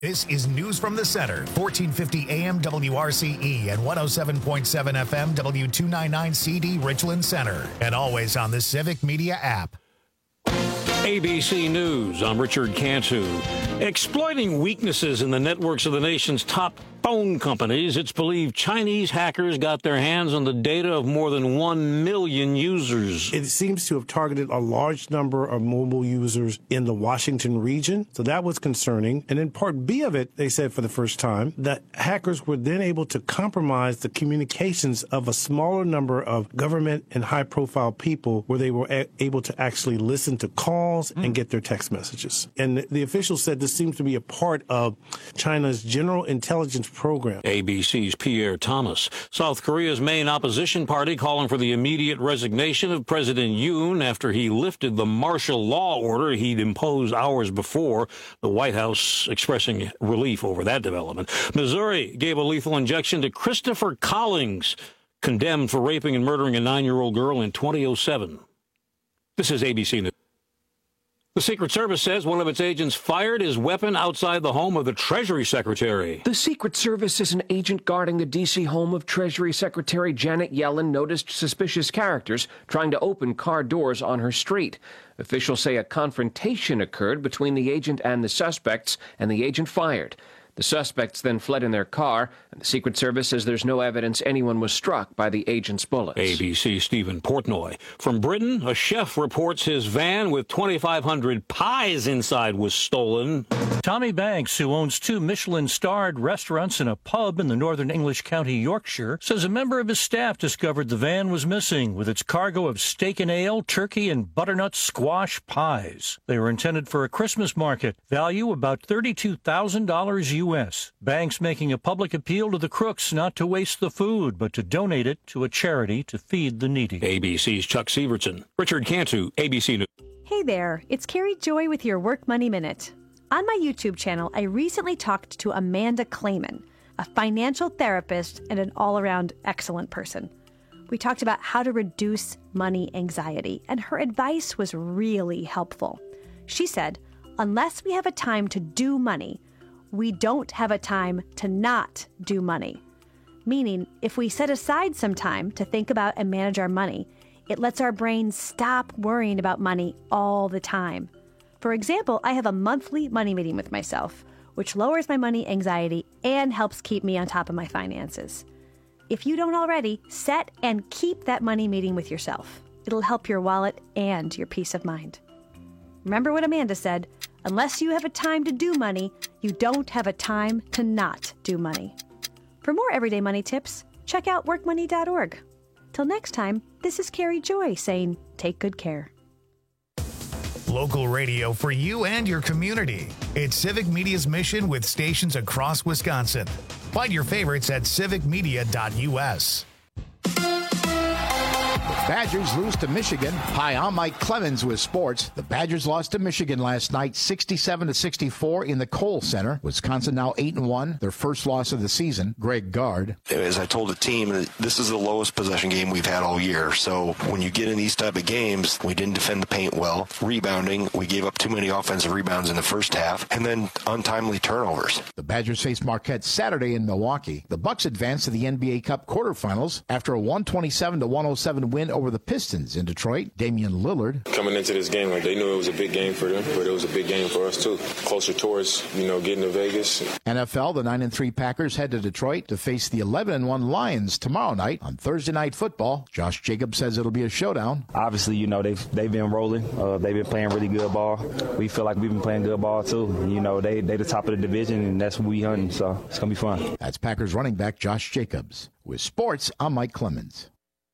This is News from the Center, 1450 AM WRCE and 107.7 FM W299CD Richland Center, and always on the Civic Media app. ABC News, I'm Richard Cantu. Exploiting weaknesses in the networks of the nation's top phone companies, it's believed Chinese hackers got their hands on the data of more than 1 million users. It seems to have targeted a large number of mobile users in the Washington region, so that was concerning. And in Part B of it, they said for the first time that hackers were then able to compromise the communications of a smaller number of government and high-profile people where they were able to actually listen to calls and get their text messages. And the officials said this seems to be a part of China's general intelligence program. ABC's Pierre Thomas. South Korea's main opposition party calling for the immediate resignation of President Yoon after he lifted the martial law order he'd imposed hours before. The White House expressing relief over that development. Missouri gave a lethal injection to Christopher Collings, condemned for raping and murdering a 9-year-old girl in 2007. This is ABC News. The Secret Service says one of its agents fired his weapon outside the home of the Treasury Secretary. The Secret Service says an agent guarding the D.C. home of Treasury Secretary Janet Yellen noticed suspicious characters trying to open car doors on her street. Officials say a confrontation occurred between the agent and the suspects, and the agent fired. The suspects then fled in their car, and the Secret Service says there's no evidence anyone was struck by the agent's bullets. ABC Stephen Portnoy. From Britain, a chef reports his van with 2,500 pies inside was stolen. Tommy Banks, who owns 2 Michelin-starred restaurants and a pub in the northern English county Yorkshire, says a member of his staff discovered the van was missing with its cargo of steak and ale, turkey, and butternut squash pies. They were intended for a Christmas market, value about $32,000 U.S. Banks making a public appeal to the crooks not to waste the food, but to donate it to a charity to feed the needy. ABC's Chuck Severson. Richard Cantu, ABC News. Hey there, it's Carrie Joy with your Work Money Minute. On my YouTube channel, I recently talked to Amanda Clayman, a financial therapist and an all-around excellent person. We talked about how to reduce money anxiety, and her advice was really helpful. She said, unless we have a time to do money, we don't have a time to not do money. Meaning, if we set aside some time to think about and manage our money, it lets our brain stop worrying about money all the time. For example, I have a monthly money meeting with myself, which lowers my money anxiety and helps keep me on top of my finances. If you don't already, set and keep that money meeting with yourself. It'll help your wallet and your peace of mind. Remember what Amanda said, unless you have a time to do money, you don't have a time to not do money. For more everyday money tips, check out workmoney.org. Till next time, this is Carrie Joy saying, take good care. Local radio for you and your community. It's Civic Media's mission with stations across Wisconsin. Find your favorites at civicmedia.us. Badgers lose to Michigan. Hi, I'm Mike Clemens with sports. The Badgers lost to Michigan last night, 67-64 in the Kohl Center. Wisconsin now 8-1, their first loss of the season. Greg Gard. As I told the team, this is the lowest possession game we've had all year. So when you get in these type of games, we didn't defend the paint well. Rebounding, we gave up too many offensive rebounds in the first half, and then untimely turnovers. The Badgers face Marquette Saturday in Milwaukee. The Bucks advance to the NBA Cup quarterfinals after a 127-107 win over the Pistons in Detroit. Damian Lillard. Coming into this game, they knew it was a big game for them, but it was a big game for us too. Closer towards, getting to Vegas. NFL, the 9-3 Packers head to Detroit to face the 11-1 Lions tomorrow night on Thursday Night Football. Josh Jacobs says it'll be a showdown. Obviously, they've been rolling. They've been playing really good ball. We feel like we've been playing good ball too. They the top of the division, and that's what we hunting, so it's going to be fun. That's Packers running back Josh Jacobs. With sports, I'm Mike Clemens.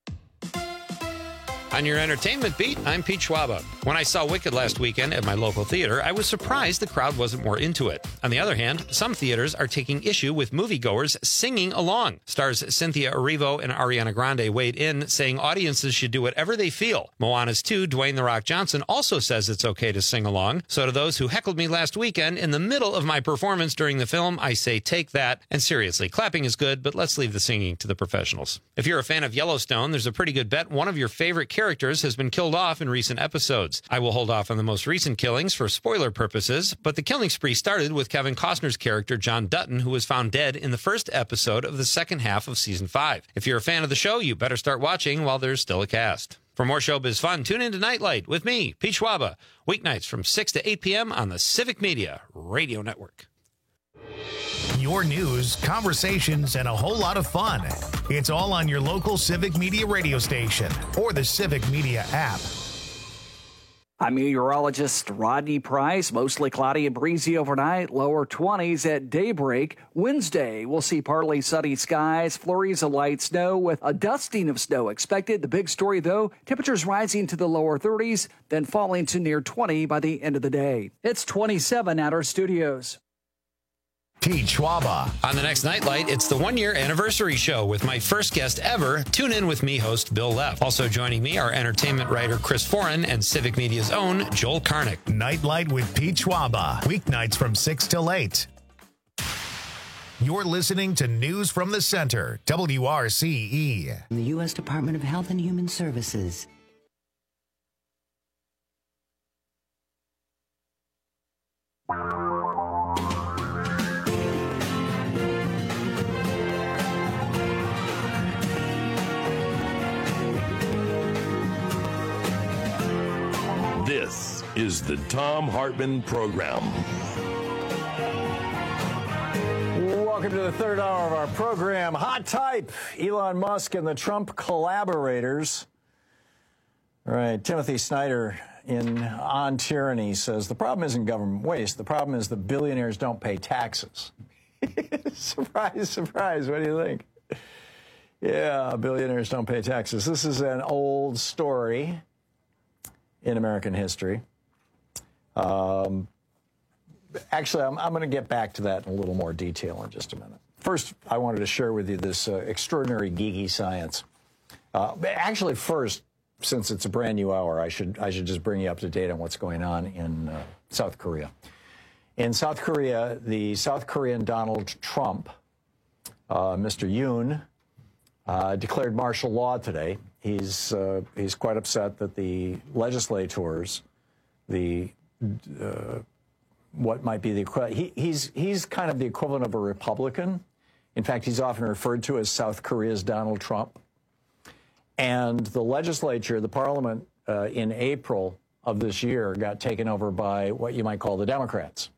On your entertainment beat, I'm Pete Schwaba. When I saw Wicked last weekend at my local theater, I was surprised the crowd wasn't more into it. On the other hand, some theaters are taking issue with moviegoers singing along. Stars Cynthia Erivo and Ariana Grande weighed in, saying audiences should do whatever they feel. Moana's 2, Dwayne "The Rock" Johnson, also says it's okay to sing along. So to those who heckled me last weekend in the middle of my performance during the film, I say take that. And seriously, clapping is good, but let's leave the singing to the professionals. If you're a fan of Yellowstone, there's a pretty good bet one of your favorite characters characters has been killed off in recent episodes. I will hold off on the most recent killings for spoiler purposes, but the killing spree started with Kevin Costner's character John Dutton, who was found dead in the first episode of the second half of season 5. If you're a fan of the show, you better start watching while there's still a cast. For more showbiz fun, tune in to Nightlight with me, Pete Schwaba, weeknights from 6 to 8 p.m. on the Civic Media Radio Network. Your news, conversations, and a whole lot of fun. It's all on your local Civic Media radio station or the Civic Media app. I'm meteorologist Rodney Price. Mostly cloudy and breezy overnight, lower 20s at daybreak. Wednesday, we'll see partly sunny skies, flurries of light snow with a dusting of snow expected. The big story, though, temperatures rising to the lower 30s, then falling to near 20 by the end of the day. It's 27 at our studios. Pete Schwaba. On the next Nightlight, it's the 1-year anniversary show with my first guest ever. Tune in with me, host Bill Leff. Also joining me are entertainment writer Chris Foran and Civic Media's own Joel Karnick. Nightlight with Pete Schwaba. Weeknights from 6 till 8. You're listening to News from the Center, WRCE. The U.S. Department of Health and Human Services. This is the Thom Hartmann Program. Welcome to the third hour of our program. Hot type, Elon Musk and the Trump collaborators. All right, Timothy Snyder On Tyranny says, the problem isn't government waste. The problem is the billionaires don't pay taxes. Surprise, surprise. What do you think? Yeah, billionaires don't pay taxes. This is an old story in American history. Actually, I'm going to get back to that in a little more detail in just a minute. First, I wanted to share with you this extraordinary geeky science. Actually, first, since it's a brand new hour, I should just bring you up to date on what's going on in South Korea. In South Korea, the South Korean Donald Trump, Mr. Yoon, declared martial law today. He's quite upset that the legislators, what might be the he's kind of the equivalent of a Republican. In fact, he's often referred to as South Korea's Donald Trump. And the legislature, the parliament, in April of this year got taken over by what you might call the Democrats.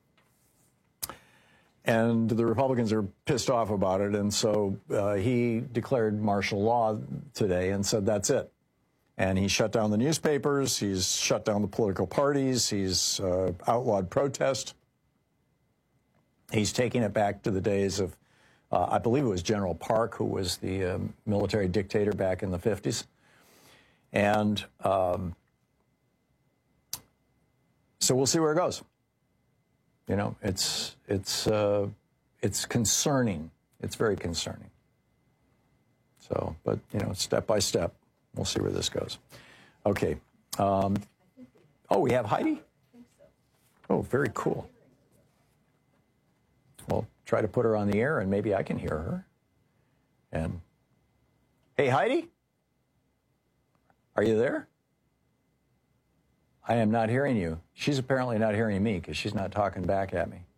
And the Republicans are pissed off about it, and so he declared martial law today and said that's it. And he shut down the newspapers, he's shut down the political parties, he's outlawed protest. He's taking it back to the days of, I believe it was General Park, who was the military dictator back in the 50s. And so we'll see where it goes. You know, it's concerning. It's very concerning. So, but, you know, step by step, we'll see where this goes. Okay. Oh, we have Heidi? Oh, very cool. Well, try to put her on the air, and maybe I can hear her. And, hey, Heidi? Are you there? I am not hearing you. She's apparently not hearing me because she's not talking back at me.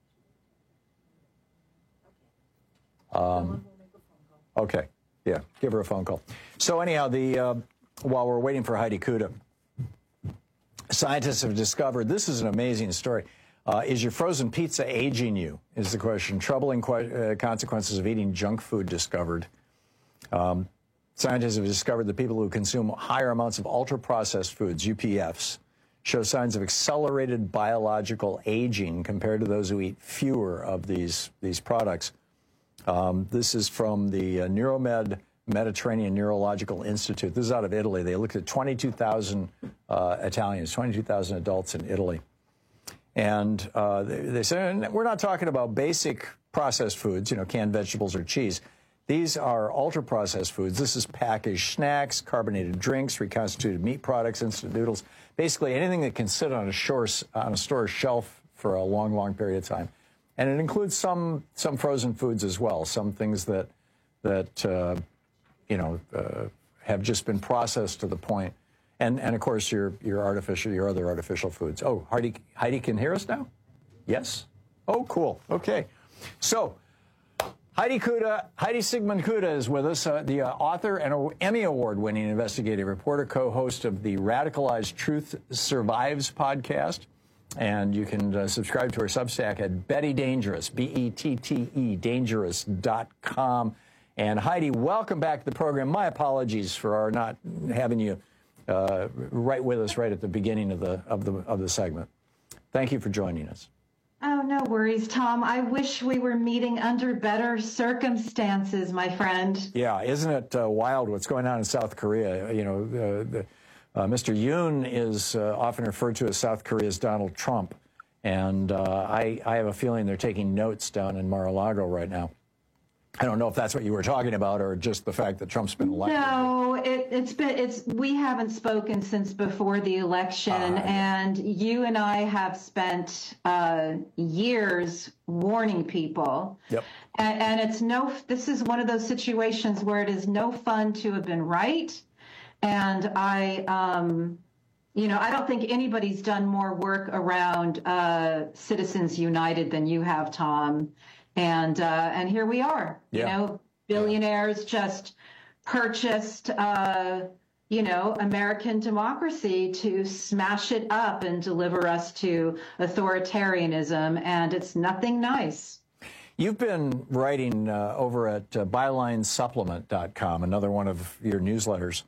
Okay. Yeah, give her a phone call. So anyhow, while we're waiting for Heidi Kuda, scientists have discovered, this is an amazing story. Is your frozen pizza aging you, is the question. Troubling consequences of eating junk food discovered. Scientists have discovered that people who consume higher amounts of ultra-processed foods, UPFs, show signs of accelerated biological aging compared to those who eat fewer of these products. This is from the Neuromed Mediterranean Neurological Institute. This is out of Italy. They looked at 22,000 Italians, 22,000 adults in Italy. And they said, we're not talking about basic processed foods, you know, canned vegetables or cheese. These are ultra-processed foods. This is packaged snacks, carbonated drinks, reconstituted meat products, instant noodles, basically anything that can sit on a store shelf for a long, long period of time. And it includes some frozen foods as well, some things that have just been processed to the point And of course, your other artificial foods. Oh, Heidi can hear us now? Yes? Oh, cool. Okay. So, Heidi Sigmund Kuda is with us, the author and Emmy Award-winning investigative reporter, co-host of the Radicalized Truth Survives podcast. And you can subscribe to her Substack at Betty Dangerous, B-E-T-T-E, dangerous.com. And Heidi, welcome back to the program. My apologies for our not having you right with us right at the beginning of the segment. Thank you for joining us. Oh, no worries, Tom. I wish we were meeting under better circumstances, my friend. Yeah, isn't it wild what's going on in South Korea? You know, Mr. Yoon is often referred to as South Korea's Donald Trump, and I have a feeling they're taking notes down in Mar-a-Lago right now. I don't know if that's what you were talking about or just the fact that Trump's been elected. No, we haven't spoken since before the election, and you and I have spent years warning people. Yep. And this is one of those situations where it is no fun to have been right. And I don't think anybody's done more work around Citizens United than you have, Tom. And here we are, billionaires just purchased, American democracy to smash it up and deliver us to authoritarianism. And it's nothing nice. You've been writing over at bylinesupplement.com, another one of your newsletters.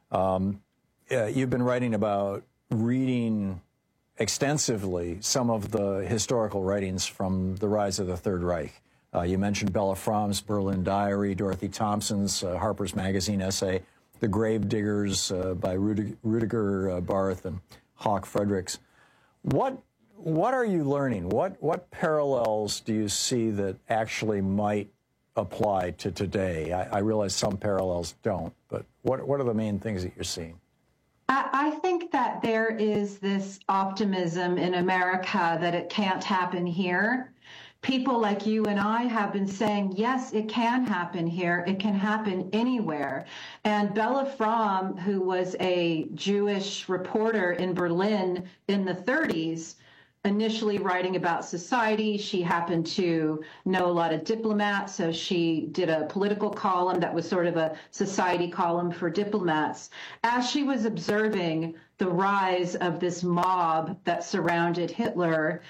You've been writing about reading extensively some of the historical writings from the rise of the Third Reich. You mentioned Bella Fromm's Berlin Diary, Dorothy Thompson's Harper's Magazine essay, The Grave Diggers by Rudiger Barth and Hawk Fredericks. What are you learning? What parallels do you see that actually might apply to today? I realize some parallels don't, but what are the main things that you're seeing? I think that there is this optimism in America that it can't happen here. People like you and I have been saying, yes, it can happen here. It can happen anywhere. And Bella Fromm, who was a Jewish reporter in Berlin in the 30s, initially writing about society. She happened to know a lot of diplomats, so she did a political column that was sort of a society column for diplomats. As she was observing the rise of this mob that surrounded Hitler,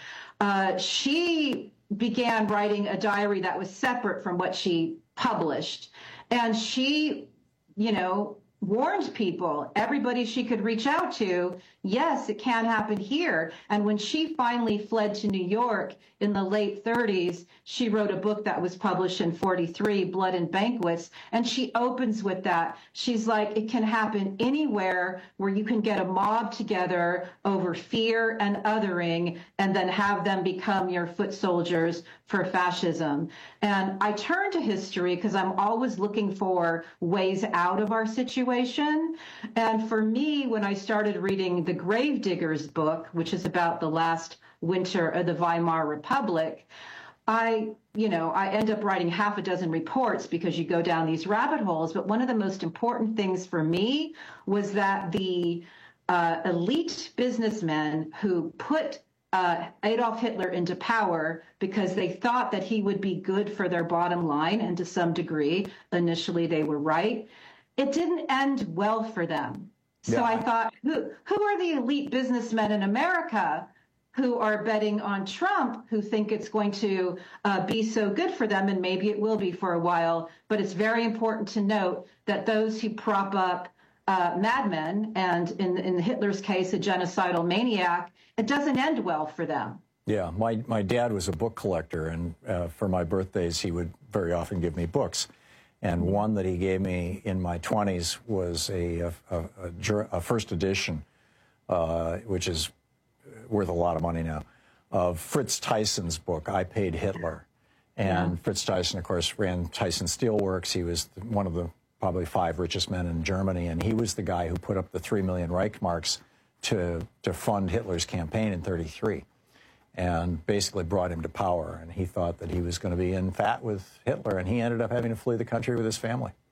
she began writing a diary that was separate from what she published. And she, warned people, everybody she could reach out to, yes, it can happen here. And when she finally fled to New York in the late 30s, she wrote a book that was published in 43, Blood and Banquets. And she opens with that. She's like, it can happen anywhere where you can get a mob together over fear and othering and then have them become your foot soldiers for fascism. And I turn to history because I'm always looking for ways out of our situation. And for me, when I started reading the Grave Diggers book, which is about the last winter of the Weimar Republic, I end up writing half a dozen reports because you go down these rabbit holes. But one of the most important things for me was that the elite businessmen who put Adolf Hitler into power because they thought that he would be good for their bottom line, and to some degree, initially they were right. It didn't end well for them. So I thought, who are the elite businessmen in America who are betting on Trump, who think it's going to be so good for them, and maybe it will be for a while. But it's very important to note that those who prop up madmen, and in Hitler's case, a genocidal maniac, it doesn't end well for them. Yeah, my dad was a book collector, and for my birthdays, he would very often give me books. And one that he gave me in my 20s was a first edition, which is worth a lot of money now, of Fritz Tyson's book, I Paid Hitler. And Fritz Tyson, of course, ran Tyson Steelworks. He was one of the probably 5 richest men in Germany, and he was the guy who put up the 3 million Reichmarks to fund Hitler's campaign in '33, and basically brought him to power. And he thought that he was going to be in fat with Hitler, and he ended up having to flee the country with his family.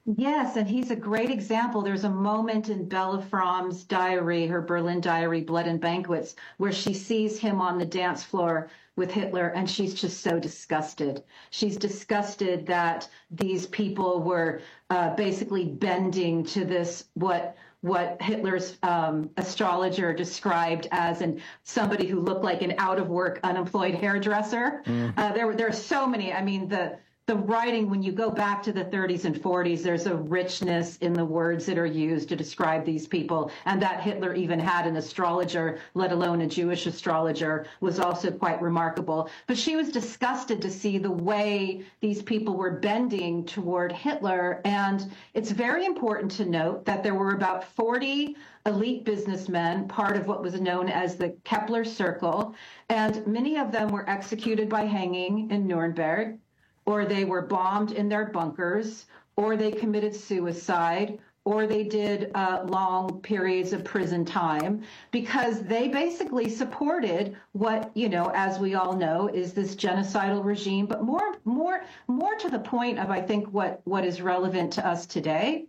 Yes, and he's a great example. There's a moment in Bella Fromm's diary, her Berlin diary, Blood and Banquets, where she sees him on the dance floor with Hitler, and she's just so disgusted. She's disgusted that these people were basically bending to this, what Hitler's astrologer described as somebody who looked like an out-of-work, unemployed hairdresser. There are so many. I mean, the writing, when you go back to the 30s and 40s, there's a richness in the words that are used to describe these people. And that Hitler even had an astrologer, let alone a Jewish astrologer, was also quite remarkable. But she was disgusted to see the way these people were bending toward Hitler. And it's very important to note that there were about 40 elite businessmen, part of what was known as the Kepler Circle, and many of them were executed by hanging in Nuremberg, or they were bombed in their bunkers, or they committed suicide, or they did long periods of prison time, because they basically supported what, as we all know, is this genocidal regime. But more to the point of, I think, what is relevant to us today,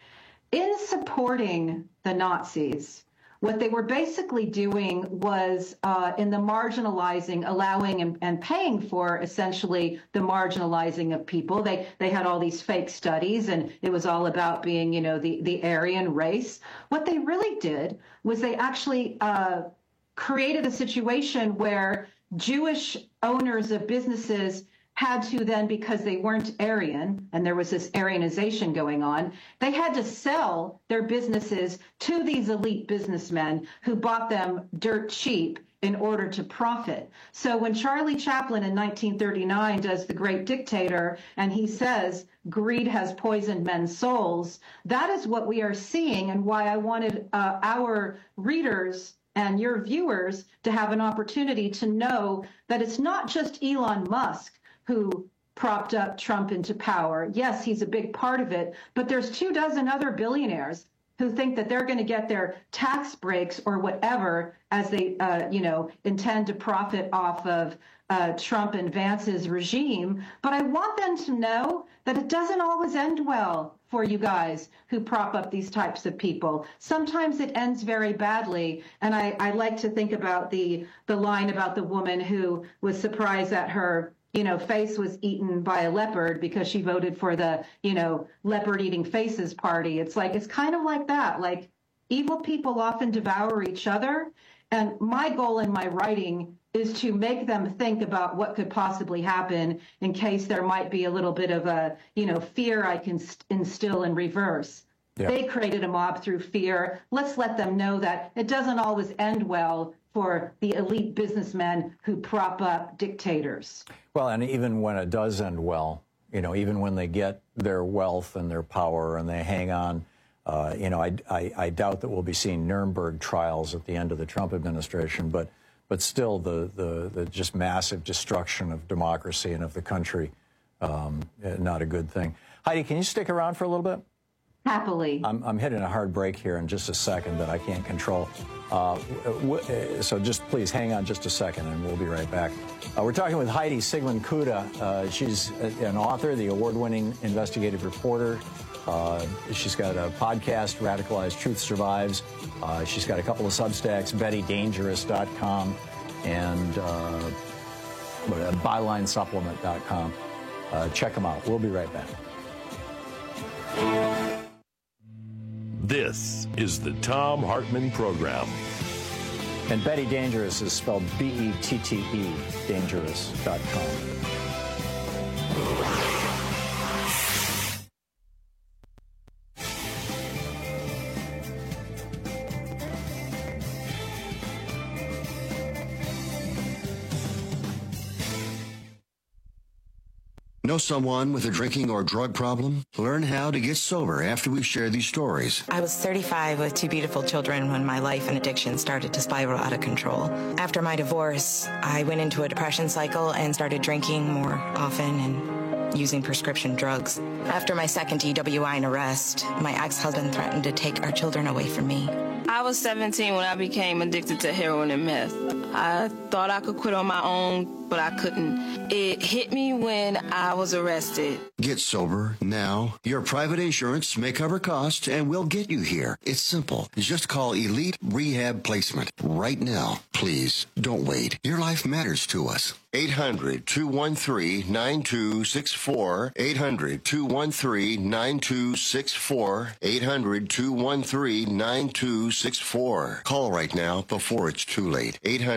in supporting the Nazis, what they were basically doing was in the marginalizing, allowing and paying for essentially the marginalizing of people. They had all these fake studies, and it was all about being, the Aryan race. What they really did was they actually created a situation where Jewish owners of businesses had to then, because they weren't Aryan, and there was this Aryanization going on, they had to sell their businesses to these elite businessmen who bought them dirt cheap in order to profit. So when Charlie Chaplin in 1939 does The Great Dictator, and he says, greed has poisoned men's souls, that is what we are seeing, and why I wanted our readers and your viewers to have an opportunity to know that it's not just Elon Musk who propped up Trump into power. Yes, he's a big part of it, but there's 24 other billionaires who think that they're going to get their tax breaks or whatever as they, intend to profit off of Trump and Vance's regime. But I want them to know that it doesn't always end well for you guys who prop up these types of people. Sometimes it ends very badly. And I like to think about the line about the woman who was surprised that her face was eaten by a leopard because she voted for the, leopard eating faces party. It's kind of like that. Like, evil people often devour each other. And my goal in my writing is to make them think about what could possibly happen in case there might be a little bit of a, fear I can instill in reverse. Yeah. They created a mob through fear. Let's let them know that it doesn't always end well for the elite businessmen who prop up dictators. Well, and even when it does end well, even when they get their wealth and their power and they hang on, I doubt that we'll be seeing Nuremberg trials at the end of the Trump administration, but still the just massive destruction of democracy and of the country, not a good thing. Heidi, can you stick around for a little bit? Happily. I'm hitting a hard break here in just a second that I can't control. So just please hang on just a second and we'll be right back. We're talking with Heidi Sigmund-Kuda. She's an author, the award-winning investigative reporter. She's got a podcast, Radicalized Truth Survives. She's got a couple of Substacks, BettyDangerous.com and BylineSupplement.com. Check them out. We'll be right back. This is the Thom Hartmann Program. And Betty Dangerous is spelled B-E-T-T-E, dangerous.com. Know someone with a drinking or drug problem? Learn how to get sober after we share these stories. I was 35 with 2 beautiful children when my life and addiction started to spiral out of control. After my divorce, I went into a depression cycle and started drinking more often and using prescription drugs. After my second DWI and arrest, my ex-husband threatened to take our children away from me. I was 17 when I became addicted to heroin and meth. I thought I could quit on my own, but I couldn't. It hit me when I was arrested. Get sober now. Your private insurance may cover costs and we'll get you here. It's simple. Just call Elite Rehab Placement right now. Please don't wait. Your life matters to us. 800-213-9264. 800-213-9264. 800-213-9264. Call right now before it's too late.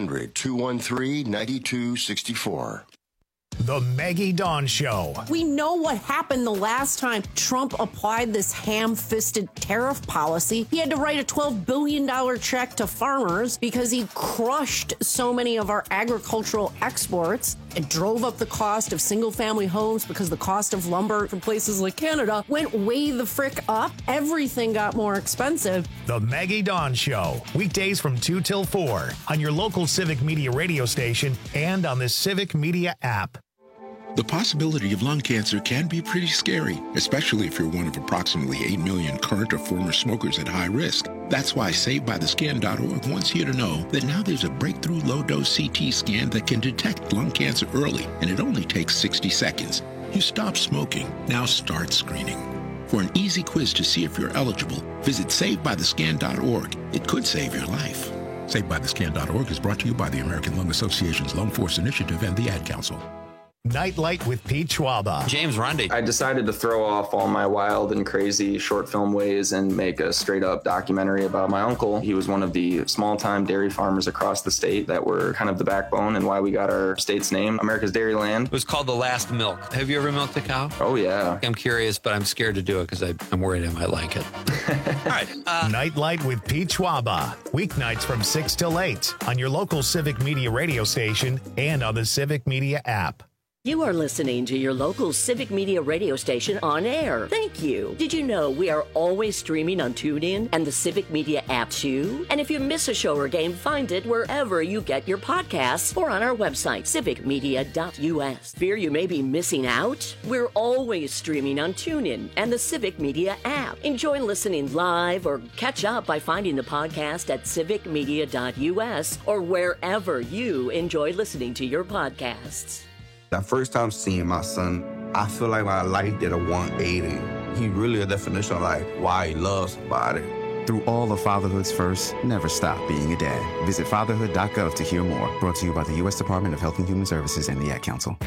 800-213-9264. The Maggie Dawn Show. We know what happened the last time Trump applied this ham-fisted tariff policy. He had to write a $12 billion check to farmers because he crushed so many of our agricultural exports. It drove up the cost of single-family homes because the cost of lumber from places like Canada went way the frick up. Everything got more expensive. The Maggie Dawn Show. Weekdays from 2 till 4 on your local Civic Media radio station and on the Civic Media app. The possibility of lung cancer can be pretty scary, especially if you're one of approximately 8 million current or former smokers at high risk. That's why SaveByTheScan.org wants you to know that now there's a breakthrough low-dose CT scan that can detect lung cancer early, and it only takes 60 seconds. You stop smoking, now start screening. For an easy quiz to see if you're eligible, visit SaveByTheScan.org. It could save your life. SaveByTheScan.org is brought to you by the American Lung Association's Lung Force Initiative and the Ad Council. Nightlight with Pete Schwaba. James Rundy. I decided to throw off all my wild and crazy short film ways and make a straight up documentary about my uncle. He was one of the small time dairy farmers across the state that were kind of the backbone and why we got our state's name, America's Dairyland. It was called The Last Milk. Have you ever milked a cow? Oh, yeah. I'm curious, but I'm scared to do it because I'm worried I might like it. All right. Nightlight with Pete Schwaba. Weeknights from 6 till 8 on your local Civic Media radio station and on the Civic Media app. You are listening to your local Civic Media radio station on air. Thank you. Did you know we are always streaming on TuneIn and the Civic Media app too? And if you miss a show or game, find it wherever you get your podcasts or on our website, civicmedia.us. Fear you may be missing out? We're always streaming on TuneIn and the Civic Media app. Enjoy listening live or catch up by finding the podcast at civicmedia.us or wherever you enjoy listening to your podcasts. That first time seeing my son, I feel like my life did a 180. He really a definition of like why he loves somebody. Through all of fatherhood's first, never stop being a dad. Visit fatherhood.gov to hear more. Brought to you by the U.S. Department of Health and Human Services and the Ad Council.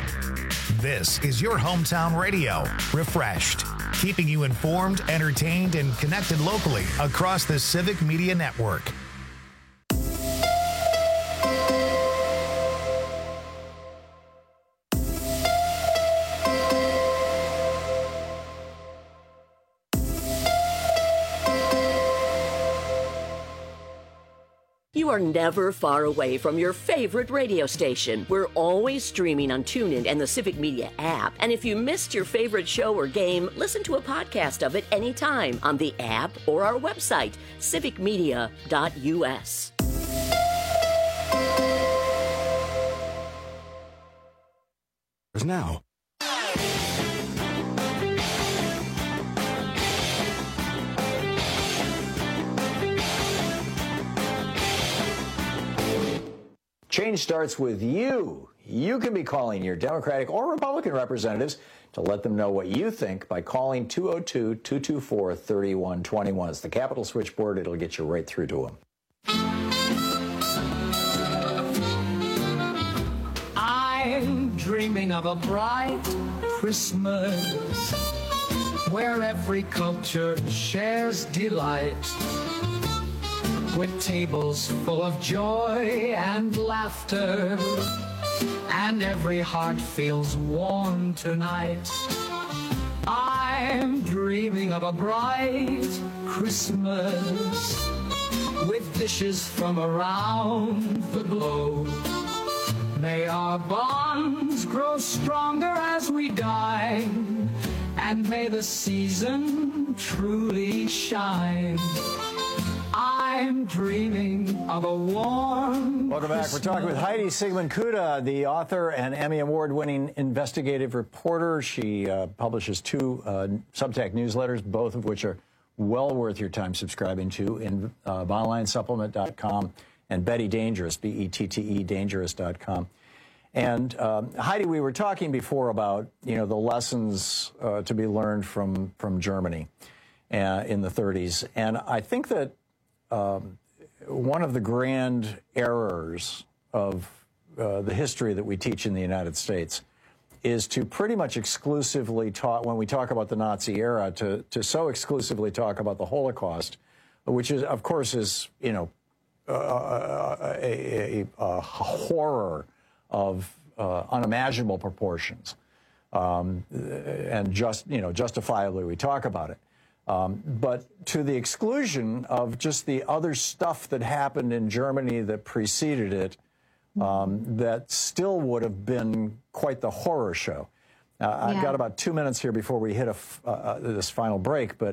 This is your hometown radio, refreshed, keeping you informed, entertained, and connected locally across the Civic Media Network. You are never far away from your favorite radio station. We're always streaming on TuneIn and the Civic Media app. And if you missed your favorite show or game, listen to a podcast of it anytime on the app or our website, civicmedia.us. Now. Change starts with you. You can be calling your Democratic or Republican representatives to let them know what you think by calling 202-224-3121. It's the Capitol switchboard. It'll get you right through to them. I'm dreaming of a bright Christmas where every culture shares delight, with tables full of joy and laughter, and every heart feels warm tonight. I'm dreaming of a bright Christmas with dishes from around the globe. May our bonds grow stronger as we dine, and may the season truly shine. I'm dreaming of a warm Welcome back. We're talking with Heidi Sigmund Kuda, the author and Emmy Award-winning investigative reporter. She publishes two Substack newsletters, both of which are well worth your time subscribing to in OnlineSupplement.com and Betty Dangerous, B-E-T-T-E, dangerous.com. And Heidi, we were talking before about, the lessons to be learned from Germany in the 30s. And I think that one of the grand errors of the history that we teach in the United States is to pretty much exclusively talk, when we talk about the Nazi era, to so exclusively talk about the Holocaust, which is, of course, is, a horror of unimaginable proportions, and justifiably we talk about it. But to the exclusion of just the other stuff that happened in Germany that preceded it, that still would have been quite the horror show. I've got about 2 minutes here before we hit this final break, but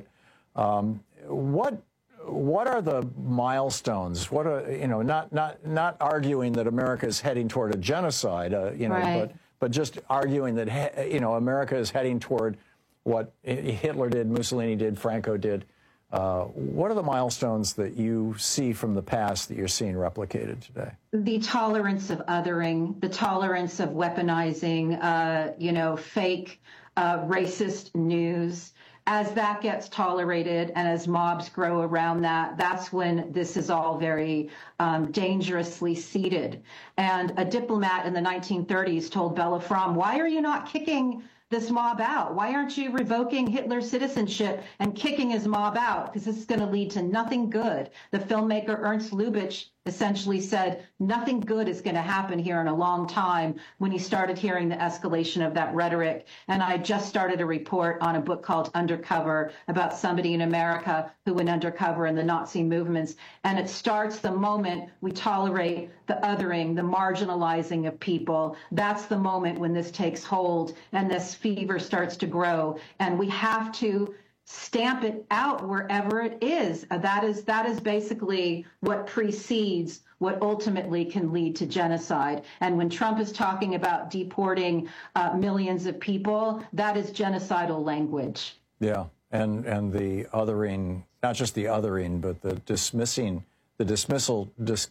what are the milestones? What are, not arguing that America is heading toward a genocide, right. but just arguing that, America is heading toward what Hitler did, Mussolini did, Franco did. What are the milestones that you see from the past that you're seeing replicated today? The tolerance of othering, the tolerance of weaponizing, fake racist news. As that gets tolerated and as mobs grow around that, that's when this is all very dangerously seeded. And a diplomat in the 1930s told Bella Fromm, "Why are you not kicking this mob out? Why aren't you revoking Hitler's citizenship and kicking his mob out? Because this is going to lead to nothing good." The filmmaker Ernst Lubitsch essentially said nothing good is going to happen here in a long time when he started hearing the escalation of that rhetoric. And I just started a report on a book called Undercover about somebody in America who went undercover in the Nazi movements. And it starts the moment we tolerate the othering, the marginalizing of people. That's the moment when this takes hold and this fever starts to grow. And we have to stamp it out wherever it is. That is basically what precedes what ultimately can lead to genocide. And when Trump is talking about deporting millions of people, that is genocidal language. Yeah, and the othering, not just the othering, but the dismissal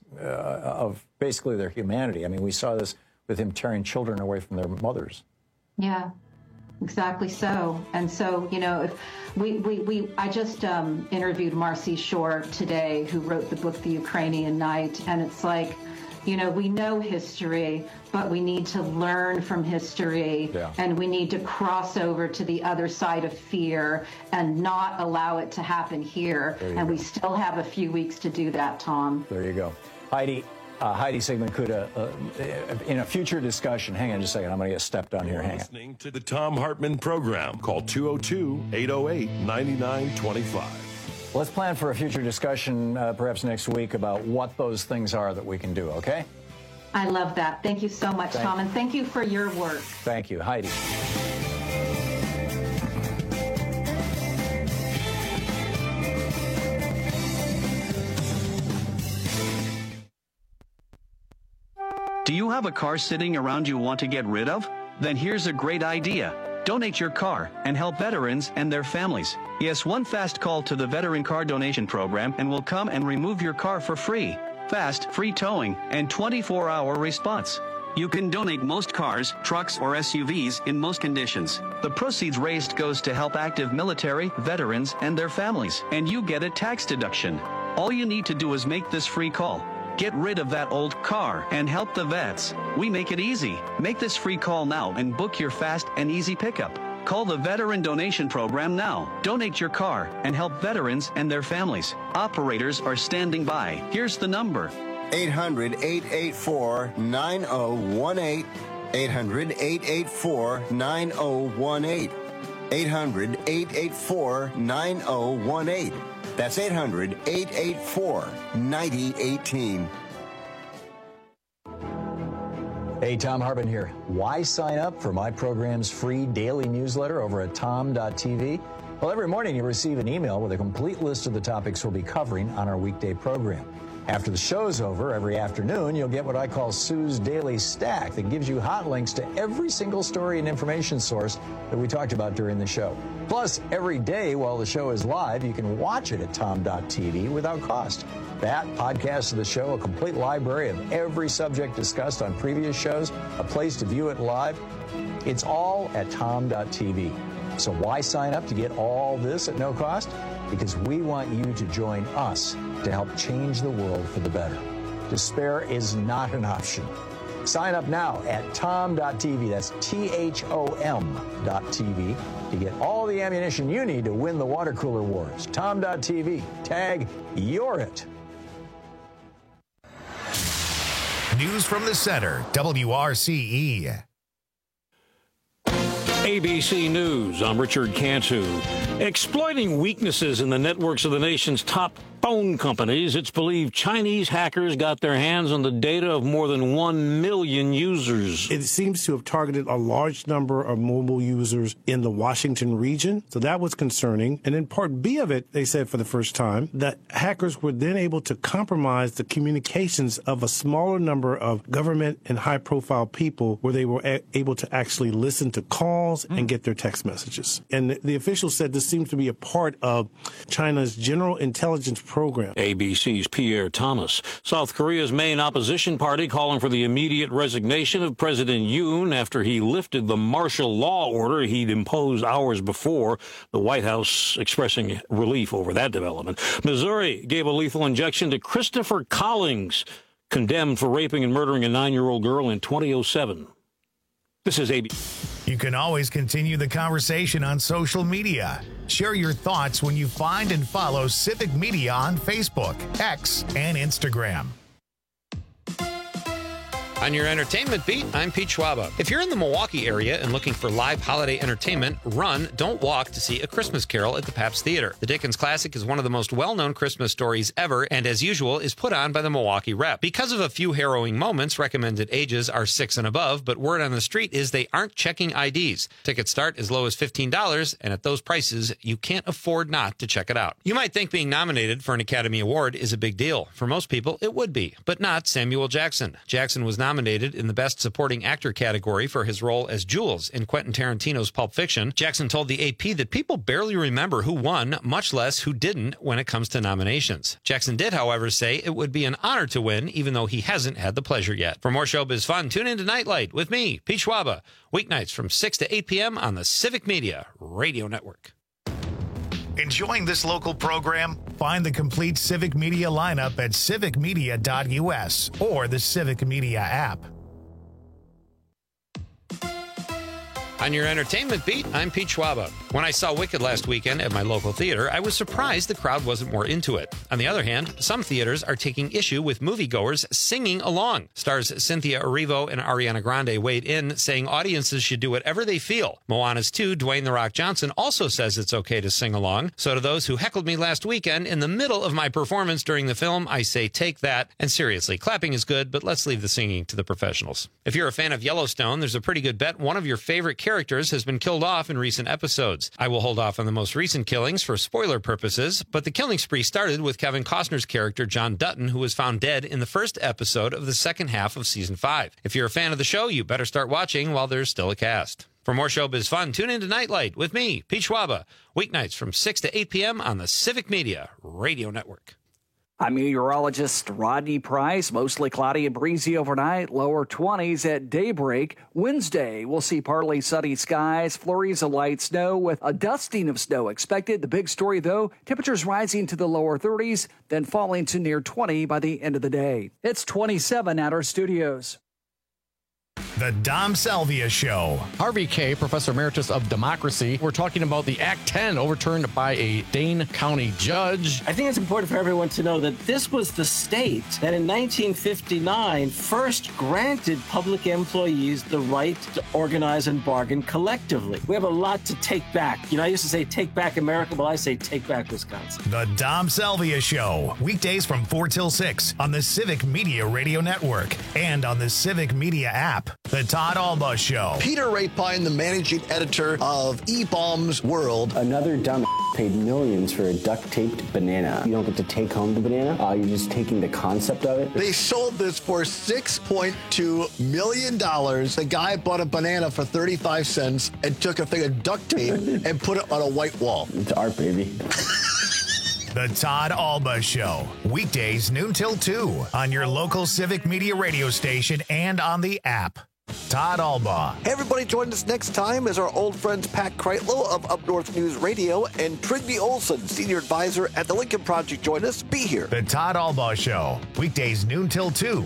of basically their humanity. I mean, we saw this with him tearing children away from their mothers. Yeah. Exactly so. And so, if I just interviewed Marcy Shore today, who wrote the book, The Ukrainian Night. And it's like, we know history, but we need to learn from history. Yeah. And we need to cross over to the other side of fear and not allow it to happen here. And we still have a few weeks to do that, Tom. There you go. Heidi Sigmund Kuda, in a future discussion, hang on just a second, I'm going to get stepped on here. Hang on. Listening to the Thom Hartmann program. Call 202-808-9925. Let's plan for a future discussion, perhaps next week, about what those things are that we can do, okay? I love that. Thank you so much, Tom, and thank you for your work. Thank you. Heidi. Do you have a car sitting around you want to get rid of? Then here's a great idea. Donate your car and help veterans and their families. Yes, one fast call to the Veteran Car Donation Program and we'll come and remove your car for free. Fast, free towing, and 24-hour response. You can donate most cars, trucks, or SUVs in most conditions. The proceeds raised goes to help active military, veterans, and their families. And you get a tax deduction. All you need to do is make this free call. Get rid of that old car and help the vets. We make it easy. Make this free call now and book your fast and easy pickup. Call the Veteran Donation Program now. Donate your car and help veterans and their families. Operators are standing by. Here's the number. 800-884-9018. 800-884-9018. 800-884-9018. That's 800-884-9018. Hey, Thom Hartmann here. Why sign up for my program's free daily newsletter over at tom.tv? Well, every morning you receive an email with a complete list of the topics we'll be covering on our weekday program. After the show's over, every afternoon, you'll get what I call Sue's Daily Stack that gives you hot links to every single story and information source that we talked about during the show. Plus, every day while the show is live, you can watch it at tom.tv without cost. That, podcasts of the show, a complete library of every subject discussed on previous shows, a place to view it live. It's all at tom.tv. So why sign up to get all this at no cost? Because we want you to join us to help change the world for the better. Despair is not an option. Sign up now at tom.tv. That's THOM.tv to get all the ammunition you need to win the water cooler wars. Tom.tv. Tag, you're it. News from the center, WRCE. ABC News, I'm Richard Cantu. Exploiting weaknesses in the networks of the nation's top phone companies, it's believed Chinese hackers got their hands on the data of more than 1 million users. It seems to have targeted a large number of mobile users in the Washington region, so that was concerning. And in part B of it, they said for the first time that hackers were then able to compromise the communications of a smaller number of government and high-profile people where they were able to actually listen to calls and get their text messages. And the officials said this seems to be a part of China's general intelligence program. ABC's Pierre Thomas. South Korea's main opposition party calling for the immediate resignation of President Yoon after he lifted the martial law order he'd imposed hours before, the White House expressing relief over that development. Missouri gave a lethal injection to Christopher Collings, condemned for raping and murdering a 9-year-old girl in 2007. This is ABC. You can always continue the conversation on social media. Share your thoughts when you find and follow Civic Media on Facebook, X, and Instagram. On your entertainment beat, I'm Pete Schwaba. If you're in the Milwaukee area and looking for live holiday entertainment, run, don't walk to see A Christmas Carol at the Pabst Theater. The Dickens classic is one of the most well-known Christmas stories ever, and as usual, is put on by the Milwaukee Rep. Because of a few harrowing moments, recommended ages are 6 and above, but word on the street is they aren't checking IDs. Tickets start as low as $15, and at those prices, you can't afford not to check it out. You might think being nominated for an Academy Award is a big deal. For most people, it would be, but not Samuel Jackson. Jackson was nominated in the Best Supporting Actor category for his role as Jules in Quentin Tarantino's Pulp Fiction. Jackson told the AP that people barely remember who won, much less who didn't when it comes to nominations. Jackson did, however, say it would be an honor to win, even though he hasn't had the pleasure yet. For more showbiz fun, tune in to Nightlight with me, Pete Schwaba, weeknights from 6 to 8 p.m. on the Civic Media Radio Network. Enjoying this local program? Find the complete Civic Media lineup at civicmedia.us or the Civic Media app. On your entertainment beat, I'm Pete Schwaba. When I saw Wicked last weekend at my local theater, I was surprised the crowd wasn't more into it. On the other hand, some theaters are taking issue with moviegoers singing along. Stars Cynthia Erivo and Ariana Grande weighed in, saying audiences should do whatever they feel. Moana's 2, Dwayne "The Rock" Johnson, also says it's okay to sing along. So to those who heckled me last weekend, in the middle of my performance during the film, I say take that. And seriously, clapping is good, but let's leave the singing to the professionals. If you're a fan of Yellowstone, there's a pretty good bet one of your favorite characters has been killed off in recent episodes. I will hold off on the most recent killings for spoiler purposes, but the killing spree started with Kevin Costner's character John Dutton, who was found dead in the first episode of the second half of season 5. If you're a fan of the show, you better start watching while there's still a cast. For more showbiz fun, tune in to Nightlight with me, Pete Schwaba, weeknights from 6 to 8 p.m. on the Civic Media Radio Network. I'm meteorologist Rodney Price. Mostly cloudy and breezy overnight, lower 20s at daybreak. Wednesday, we'll see partly sunny skies, flurries of light snow with a dusting of snow expected. The big story, though, temperatures rising to the lower 30s, then falling to near 20 by the end of the day. It's 27 at our studios. The Dom Salvia Show. Harvey Kaye, Professor Emeritus of Democracy. We're talking about the Act 10 overturned by a Dane County judge. I think it's important for everyone to know that this was the state that in 1959 first granted public employees the right to organize and bargain collectively. We have a lot to take back. You know, I used to say take back America, but I say take back Wisconsin. The Dom Salvia Show. Weekdays from 4 till 6 on the Civic Media Radio Network and on the Civic Media app. The Todd Alba Show. Peter Rapine, the managing editor of E-Bombs World. Another dumb paid millions for a duct-taped banana. You don't get to take home the banana. You're just taking the concept of it. They sold this for $6.2 million. The guy bought a banana for 35 cents and took a thing of duct tape and put it on a white wall. It's art, baby. The Todd Alba Show, weekdays noon till 2 on your local Civic Media radio station and on the app. Todd Alba. Hey, everybody, join us next time as our old friends Pat Kreitlow of Up North News Radio and Trygve Olson, Senior Advisor at the Lincoln Project, join us. Be here. The Todd Alba Show, weekdays noon till 2.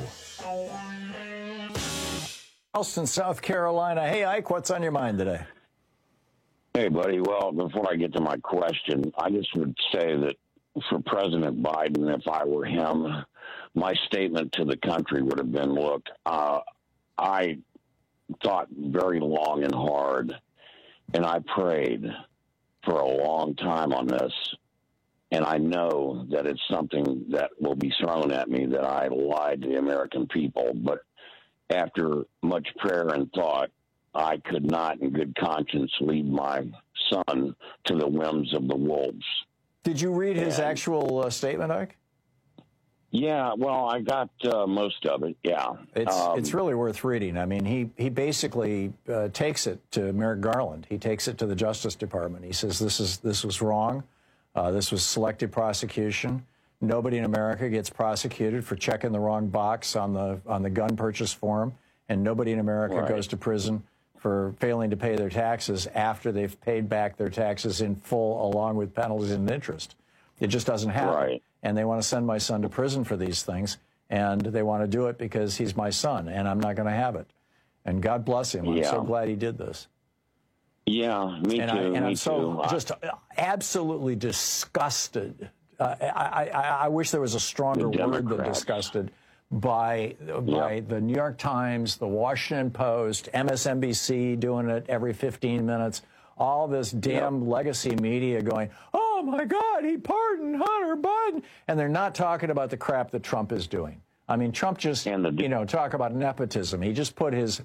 Charleston, South Carolina. Hey, Ike, what's on your mind today? Hey, buddy. Well, before I get to my question, I just would say that for President Biden, if I were him, my statement to the country would have been, look, I thought very long and hard, and I prayed for a long time on this, and I know that it's something that will be thrown at me that I lied to the American people, but after much prayer and thought, I could not in good conscience lead my son to the whims of the wolves. Did you read his actual statement, Ike? Yeah, well, I got most of it, yeah. It's really worth reading. I mean, he basically takes it to Merrick Garland. He takes it to the Justice Department. He says this was wrong. This was selective prosecution. Nobody in America gets prosecuted for checking the wrong box on the gun purchase form, and nobody in America goes to prison for failing to pay their taxes after they've paid back their taxes in full along with penalties and interest. It just doesn't happen. Right. And they want to send my son to prison for these things, and they want to do it because he's my son, and I'm not going to have it. And God bless him. I'm so glad he did this. Yeah, me too. I'm so just absolutely disgusted. I wish there was a stronger word than disgusted by the New York Times, the Washington Post, MSNBC doing it every 15 minutes. All this damn legacy media going, oh, my God, he pardoned Hunter Biden. And they're not talking about the crap that Trump is doing. I mean, Trump just, talk about nepotism. He just put his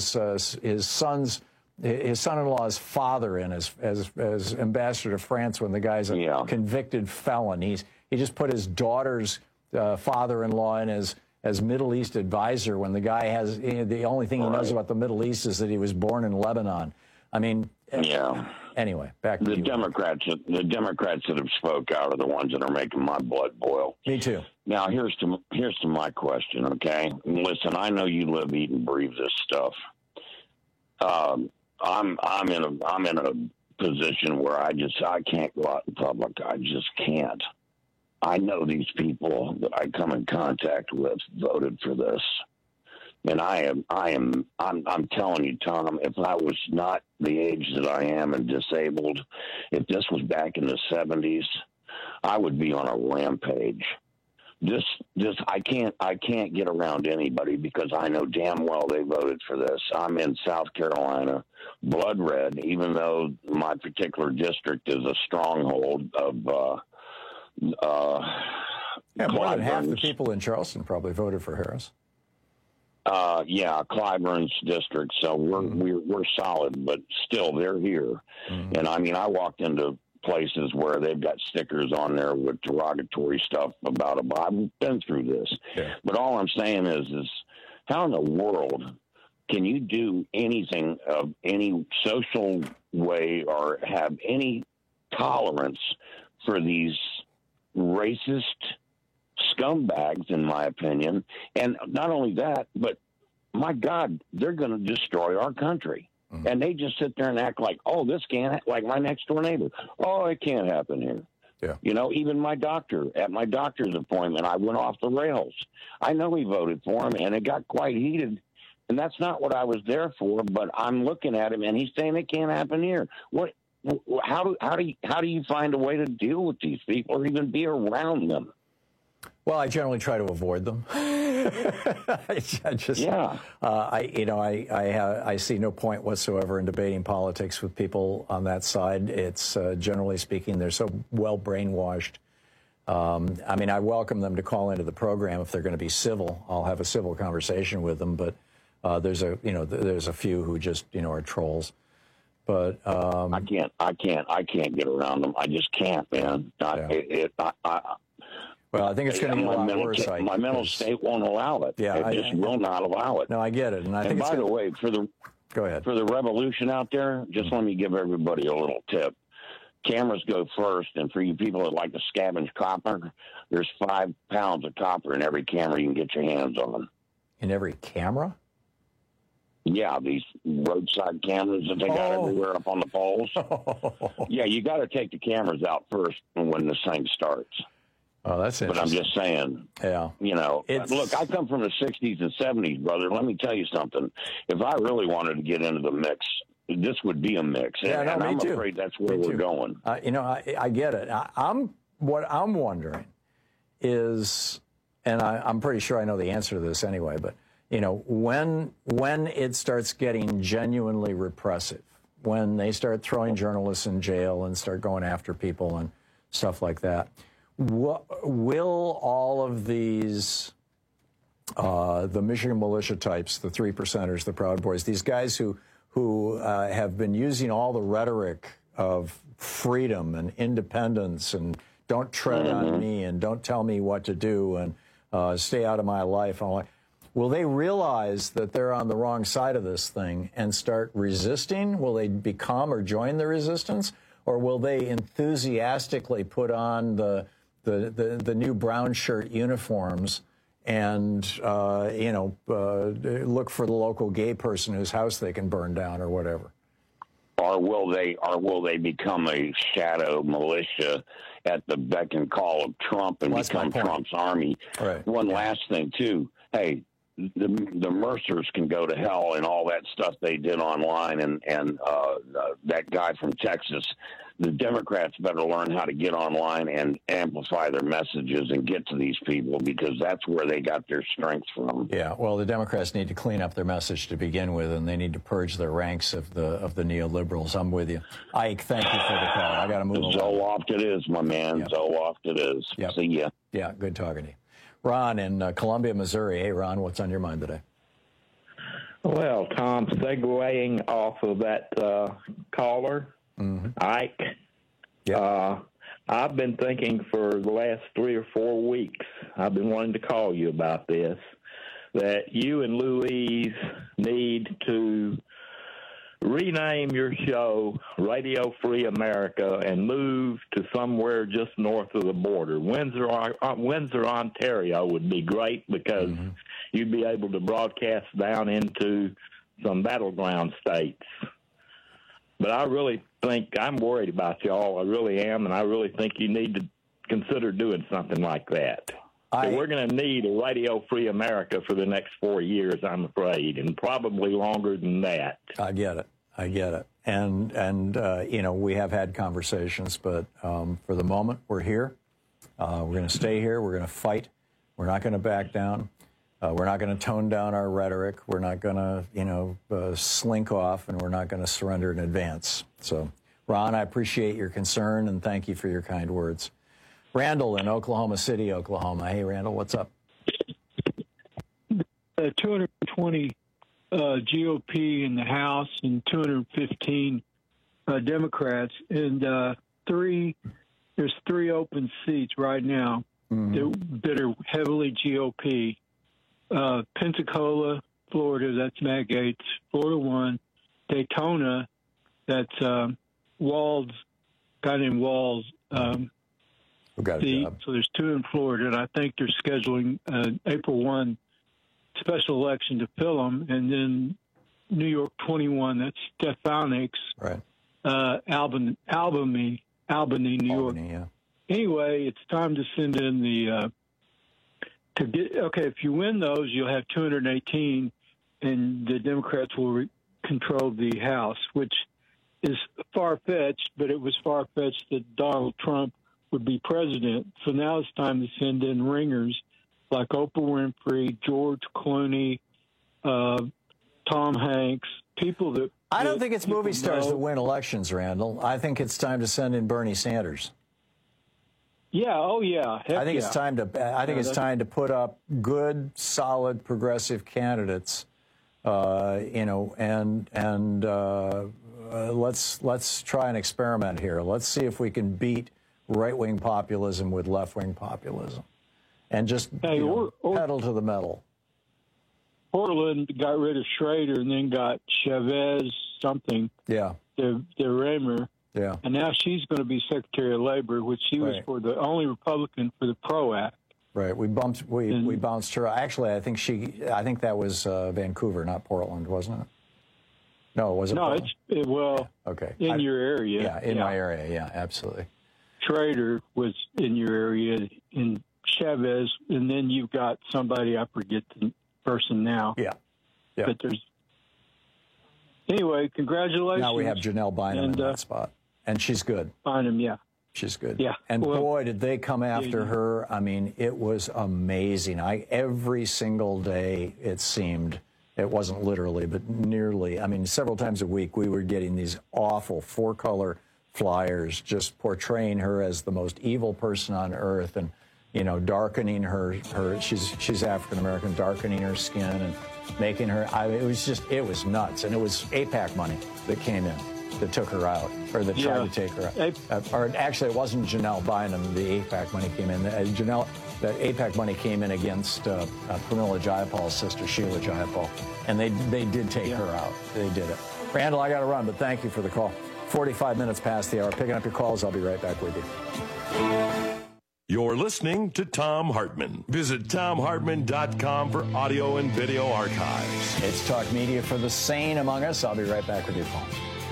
son-in-law's father in as ambassador to France when the guy's a convicted felon. He just put his daughter's father-in-law in as Middle East advisor when the guy has the only thing he knows about the Middle East is that he was born in Lebanon. I mean, anyway, back to the Democrats. The Democrats that have spoke out are the ones that are making my blood boil. Me too. Now here's to my question. Okay, listen, I know you live, eat, and breathe this stuff. I'm in a position where I can't go out in public. I just can't. I know these people that I come in contact with voted for this. And I'm telling you, Tom, if I was not the age that I am and disabled, if this was back in the 70s, I would be on a rampage. I can't get around anybody because I know damn well they voted for this. I'm in South Carolina, blood red, even though my particular district is a stronghold of more than half the people in Charleston probably voted for Harris. Clyburn's district. So we're solid, but still they're here. Mm-hmm. And I mean, I walked into places where they've got stickers on there with derogatory stuff about them. I've been through this, but all I'm saying is how in the world can you do anything of any social way or have any tolerance for these racist scumbags, in my opinion? And not only that, but my God, they're going to destroy our country. Mm-hmm. And they just sit there and act like, oh, this can't, like my next door neighbor. Oh, it can't happen here. Yeah. You know, even my doctor, at my doctor's appointment, I went off the rails. I know he voted for him, and it got quite heated. And that's not what I was there for, but I'm looking at him, and he's saying it can't happen here. How do you find a way to deal with these people or even be around them? Well, I generally try to avoid them. I see no point whatsoever in debating politics with people on that side. It's generally speaking, they're so well brainwashed. I mean, I welcome them to call into the program if they're going to be civil. I'll have a civil conversation with them, but there's a few who just are trolls. But I can't get around them. I just can't, man. Well, I think it's going to get a lot worse. My mental state won't allow it. Yeah, it just will not allow it. No, I get it. And I think by the way, go ahead. For the revolution out there, just let me give everybody a little tip. Cameras go first, and for you people that like to scavenge copper, there's 5 pounds of copper in every camera you can get your hands on. In every camera? Yeah, these roadside cameras that they got everywhere up on the poles. Yeah, you got to take the cameras out first when this thing starts. Oh, that's interesting. But I'm just saying, you know, look, I come from the 60s and 70s, brother. Let me tell you something. If I really wanted to get into the mix, this would be a mix. Yeah, and I'm afraid that's where we're going. You know, I get it. What I'm wondering is, and I'm pretty sure I know the answer to this anyway, but, you know, when it starts getting genuinely repressive, when they start throwing journalists in jail and start going after people and stuff like that, will all of these, the Michigan militia types, the 3%ers, the Proud Boys, these guys who have been using all the rhetoric of freedom and independence and don't tread on me and don't tell me what to do and stay out of my life, will they realize that they're on the wrong side of this thing and start resisting? Will they become or join the resistance? Or will they enthusiastically put on the new brown shirt uniforms and look for the local gay person whose house they can burn down or whatever? Or will they become a shadow militia at the beck and call of Trump and become Trump's army? Right. One last thing too. Hey, the Mercers can go to hell and all that stuff they did online and that guy from Texas. The Democrats better learn how to get online and amplify their messages and get to these people because that's where they got their strength from. Yeah, well, the Democrats need to clean up their message to begin with, and they need to purge their ranks of the neoliberals. I'm with you. Ike, thank you for the call. I got to move on. Zoloft it is, my man. Yep. Zoloft it is. Yep. See ya. Yeah, good talking to you. Ron in Columbia, Missouri. Hey, Ron, what's on your mind today? Well, Tom, segueing off of that caller, Ike, I've been thinking for the last 3 or 4 weeks, I've been wanting to call you about this, that you and Louise need to rename your show Radio Free America and move to somewhere just north of the border. Windsor, Ontario would be great because you'd be able to broadcast down into some battleground states. But I really think, I'm worried about y'all. I really am, and I really think you need to consider doing something like that. So we're going to need a Radio Free America for the next 4 years, I'm afraid, and probably longer than that. I get it. And we have had conversations, but for the moment, we're here. We're going to stay here. We're going to fight. We're not going to back down. We're not going to tone down our rhetoric. We're not going to, slink off, and we're not going to surrender in advance. So, Ron, I appreciate your concern, and thank you for your kind words. Randall in Oklahoma City, Oklahoma. Hey, Randall, what's up? 220 GOP in the House and 215 Democrats, and there's 3 open seats right now that are heavily GOP. Pensacola, Florida, that's Matt Gaetz. Florida 1. Daytona, that's Walz, guy named Walz. Who got a job. So there's 2 in Florida, and I think they're scheduling April 1 special election to fill them. And then New York 21, that's Stefanik's, right? Albany, New York. Yeah. Anyway, it's time to send in the if you win those, you'll have 218, and the Democrats will control the House, which is far-fetched, but it was far-fetched that Donald Trump would be president. So now it's time to send in ringers like Oprah Winfrey, George Clooney, Tom Hanks, people that... I don't think it's movie stars that win elections, Randall. I think it's time to send in Bernie Sanders. Yeah, oh yeah. I think it's time to put up good, solid, progressive candidates, and let's let's try an experiment here. Let's see if we can beat right-wing populism with left-wing populism, and just pedal to the metal. Portland got rid of Schrader and then got Chavez something. Yeah. The Raymer. Yeah. And now she's going to be Secretary of Labor, which she was for the only Republican for the PRO Act. Right. We bounced her. Actually, I think that was Vancouver, not Portland, wasn't it? No, was it? No, Portland? Okay. In your area. Yeah, in my area. Yeah, absolutely. Schrader was in your area, in Chavez, and then you've got somebody, I forget the person now. Yeah. But anyway, congratulations. Now we have Janelle Bynum in that spot, and she's good. Bynum, yeah. She's good. Yeah. And boy, did they come after her. I mean, it was amazing. Every single day, it seemed, it wasn't literally, but nearly. I mean, several times a week, we were getting these awful 4-color flyers just portraying her as the most evil person on earth, and darkening her she's African American, darkening her skin and making her. It was nuts, and it was AIPAC money that came in that took her out, or that tried to take her out. Or actually, it wasn't Janelle Bynum. The AIPAC money came in. The AIPAC money came in against Pramila Jayapal's sister, Sheila Jayapal, and they did take her out. They did it. Randall, I got to run, but thank you for the call. 45 minutes past the hour. Picking up your calls. I'll be right back with you. You're listening to Thom Hartmann. Visit ThomHartmann.com for audio and video archives. It's Talk Media for the sane among us. I'll be right back with your phone.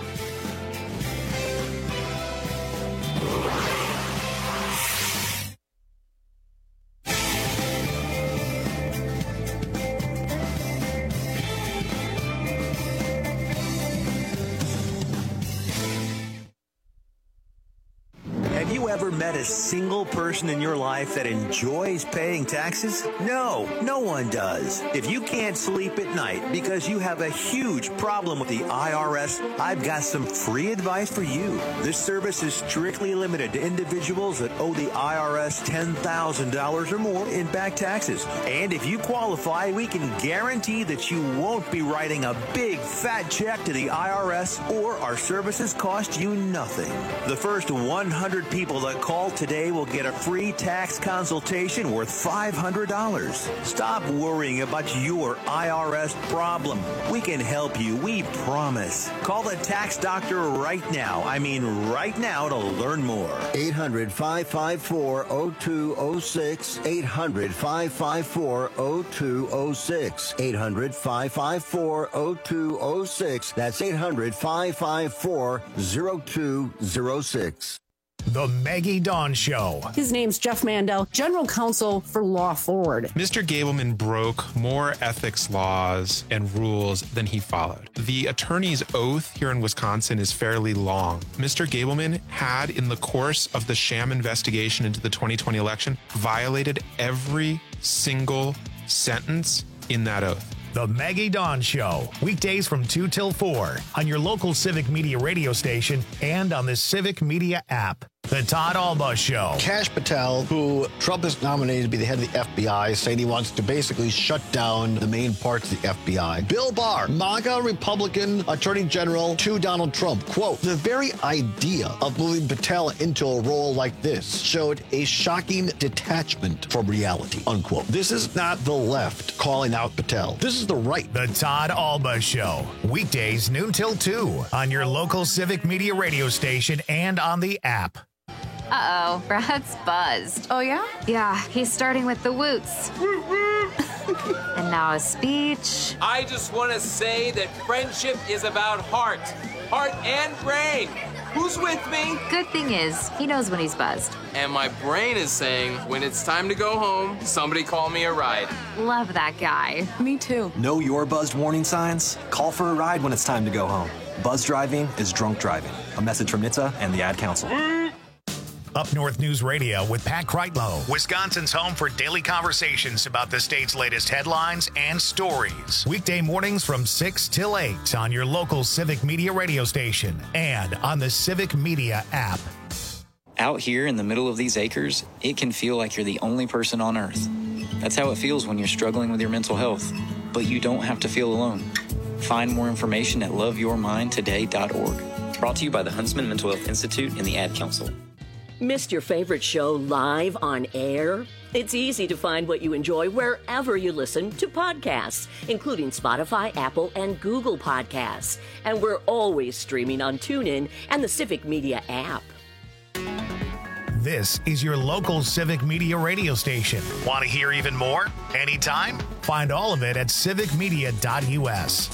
Ever met a single person in your life that enjoys paying taxes? No one does. If you can't sleep at night because you have a huge problem with the IRS, I've got some free advice for you. This service is strictly limited to individuals that owe the IRS $10,000 or more in back taxes. And if you qualify, we can guarantee that you won't be writing a big fat check to the IRS, or our services cost you nothing. The first 100 people that call today will get a free tax consultation worth $500. Stop worrying about your IRS problem. We can help you, we promise. Call the tax doctor right now. I mean right now, to learn more. 800-554-0206. 800-554-0206. 800-554-0206. That's 800-554-0206. The Maggie Dawn Show. His name's Jeff Mandel, General Counsel for Law Forward. Mr. Gableman broke more ethics laws and rules than he followed. The attorney's oath here in Wisconsin is fairly long. Mr. Gableman had, in the course of the sham investigation into the 2020 election, violated every single sentence in that oath. The Maggie Dawn Show, weekdays from 2 till 4 on your local Civic Media radio station and on the Civic Media app. The Todd Alba Show. Kash Patel, who Trump has nominated to be the head of the FBI, saying he wants to basically shut down the main parts of the FBI. Bill Barr, MAGA Republican Attorney General to Donald Trump. Quote, the very idea of moving Patel into a role like this showed a shocking detachment from reality, unquote. This is not the left calling out Patel. This is the right. The Todd Alba Show, weekdays noon till 2 on your local Civic Media radio station and on the app. Uh-oh, Brad's buzzed. Oh, yeah? Yeah, he's starting with the woots. And now a speech. I just want to say that friendship is about heart and brain. Who's with me? Good thing is, he knows when he's buzzed. And my brain is saying, when it's time to go home, somebody call me a ride. Love that guy. Me too. Know your buzzed warning signs? Call for a ride when it's time to go home. Buzz driving is drunk driving. A message from NHTSA and the Ad Council. Up North News Radio with Pat Kreitlow, Wisconsin's home for daily conversations about the state's latest headlines and stories. Weekday mornings from 6 till 8 on your local Civic Media radio station and on the Civic Media app. Out here in the middle of these acres, it can feel like you're the only person on earth. That's how it feels when you're struggling with your mental health. But you don't have to feel alone. Find more information at loveyourmindtoday.org. Brought to you by the Huntsman Mental Health Institute and the Ad Council. Missed your favorite show live on air? It's easy to find what you enjoy wherever you listen to podcasts, including Spotify, Apple, and Google Podcasts. And we're always streaming on TuneIn and the Civic Media app. This is your local Civic Media radio station. Want to hear even more? Anytime? Find all of it at civicmedia.us.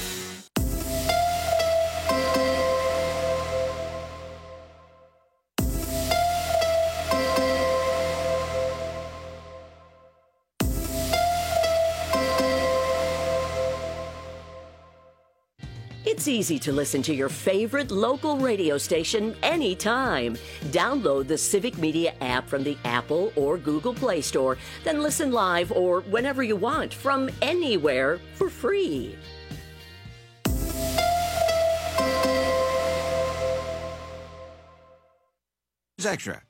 It's easy to listen to your favorite local radio station anytime. Download the Civic Media app from the Apple or Google Play Store, then listen live or whenever you want from anywhere for free. Extra.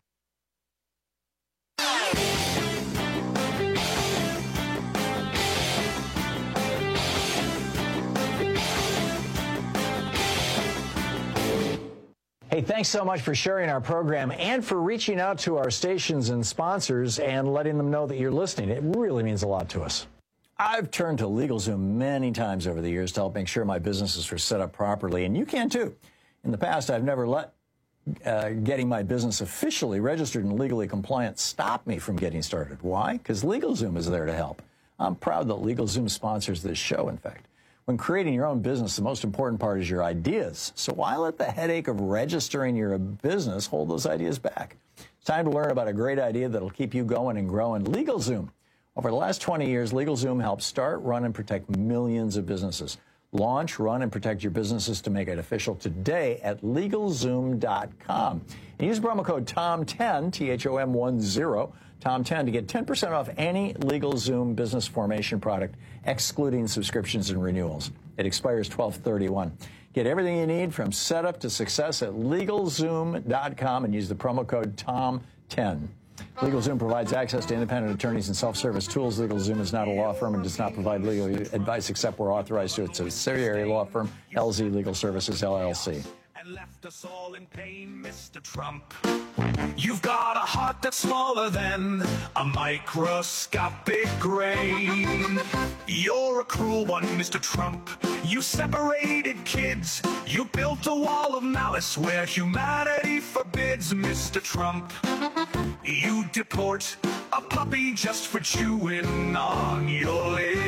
Hey, thanks so much for sharing our program and for reaching out to our stations and sponsors and letting them know that you're listening. It really means a lot to us. I've turned to LegalZoom many times over the years to help make sure my businesses are set up properly, and you can too. In the past, I've never let getting my business officially registered and legally compliant stop me from getting started. Why? Because LegalZoom is there to help. I'm proud that LegalZoom sponsors this show, in fact. When creating your own business, the most important part is your ideas. So why let the headache of registering your business hold those ideas back? It's time to learn about a great idea that'll keep you going and growing. LegalZoom. Over the last 20 years, LegalZoom helped start, run, and protect millions of businesses. Launch, run, and protect your businesses to make it official today at LegalZoom.com. And use promo code TOM10, THOM10, TOM10 to get 10% off any LegalZoom business formation product, excluding subscriptions and renewals. It expires 12/31. Get everything you need from setup to success at LegalZoom.com and use the promo code TOM10. LegalZoom provides access to independent attorneys and self-service tools. LegalZoom is not a law firm and does not provide legal advice except where authorized to its subsidiary law firm, LZ Legal Services, LLC. And left us all in pain, Mr. Trump. You've got a heart that's smaller than a microscopic grain. You're a cruel one, Mr. Trump. You separated kids. You built a wall of malice where humanity forbids, Mr. Trump. You deport a puppy just for chewing on your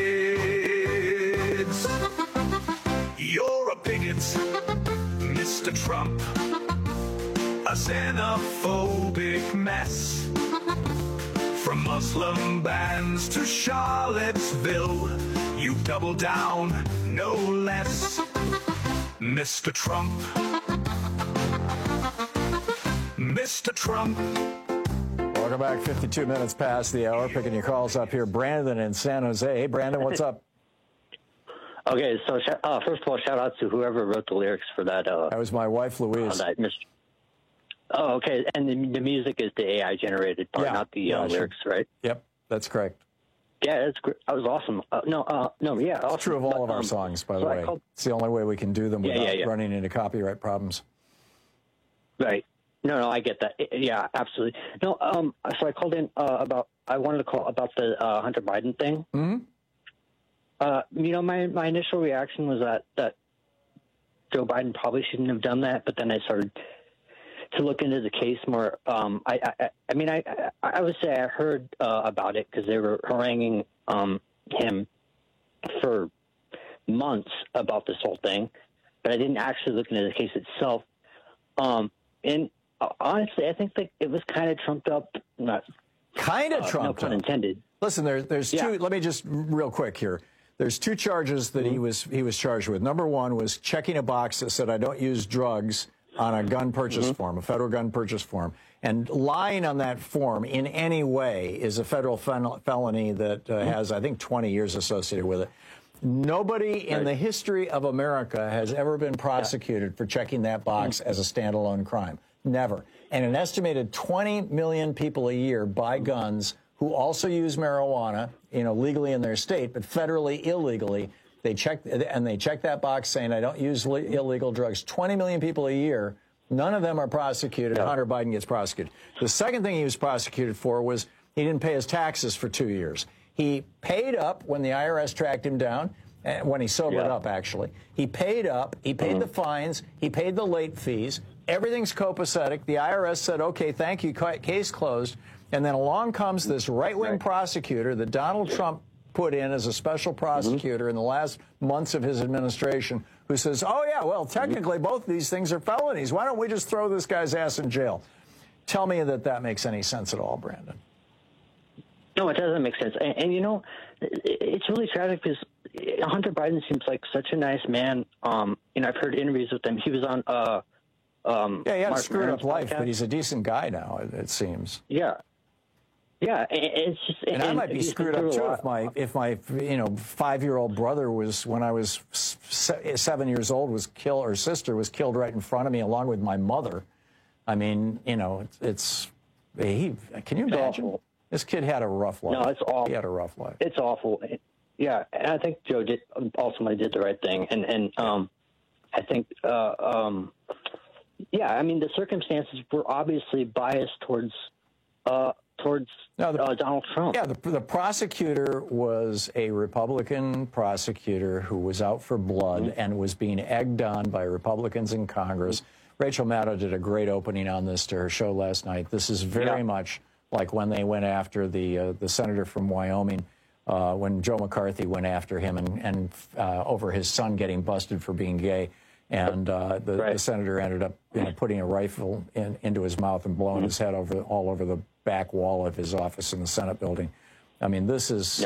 lids. You're a bigot, Mr. Trump, a xenophobic mess. From Muslim bans to Charlottesville, you double down, no less, Mr. Trump. Mr. Trump. Welcome back. 52 minutes past the hour. Picking your calls up here. Brandon in San Jose. Hey, Brandon, what's up? Okay, so first of all, shout out to whoever wrote the lyrics for that. That was my wife, Louise. Oh, okay, and the music is the AI generated part, not the lyrics, right? Yep, that's correct. Yeah, that's great. That was awesome. Awesome. It's true of all of our songs, by the way. It's the only way we can do them without running into copyright problems. Right. No, I get that. Yeah, absolutely. No, so I called in I wanted to call about the Hunter Biden thing. Mm-hmm. My initial reaction was that Joe Biden probably shouldn't have done that, but then I started to look into the case more. I would say I heard about it because they were haranguing him for months about this whole thing, but I didn't actually look into the case itself. And honestly, I think that it was kind of trumped up. Kind of trumped up. No pun intended. Listen, there's two. Let me just real quick here. There's two charges that he was charged with. Number one was checking a box that said I don't use drugs on a gun purchase form, a federal gun purchase form, and lying on that form in any way is a federal felony that has, I think, 20 years associated with it. Nobody in the history of America has ever been prosecuted for checking that box as a standalone crime. Never. And an estimated 20 million people a year buy guns who also use marijuana, legally in their state, but federally illegally. They check that box saying, I don't use illegal drugs. 20 million people a year, none of them are prosecuted. Yeah. Hunter Biden gets prosecuted. The second thing he was prosecuted for was he didn't pay his taxes for 2 years. He paid up when the IRS tracked him down, when he sobered up, actually. He paid up. He paid the fines. He paid the late fees. Everything's copacetic. The IRS said, okay, thank you, case closed. And then along comes this right-wing prosecutor that Donald Trump put in as a special prosecutor in the last months of his administration, who says, oh, yeah, well, technically both of these things are felonies. Why don't we just throw this guy's ass in jail? Tell me that makes any sense at all, Brandon. No, it doesn't make sense. And you know, it's really tragic because Hunter Biden seems like such a nice man. You know, I've heard interviews with him. He was on he had a screwed up life, but he's a decent guy now, it seems. Yeah. Yeah, it's just, and I might be screwed up too if my 5-year-old brother was, when I was 7 years old, was killed, or sister was killed right in front of me along with my mother. I mean, you know, can you imagine? Awful. This kid had a rough life. No, it's awful. He had a rough life. It's awful. Yeah, and I think Joe ultimately did the right thing, and I think yeah, I mean the circumstances were obviously biased towards Donald Trump. Yeah, the prosecutor was a Republican prosecutor who was out for blood and was being egged on by Republicans in Congress. Rachel Maddow did a great opening on this to her show last night. This is very much like when they went after the senator from Wyoming, when Joe McCarthy went after him and over his son getting busted for being gay. And the senator ended up putting a rifle into his mouth and blowing his head all over the back wall of his office in the Senate building. I mean, this is